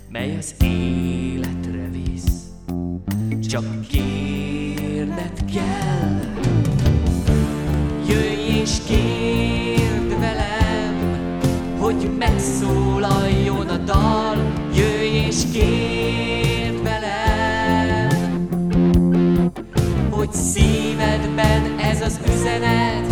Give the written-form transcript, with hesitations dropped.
mely az életre visz. Csak kérned kell, jöjj és kérd velem, hogy megszólaljon a dal. Jöjj és kérd velem, hogy szívedben ez az üzenet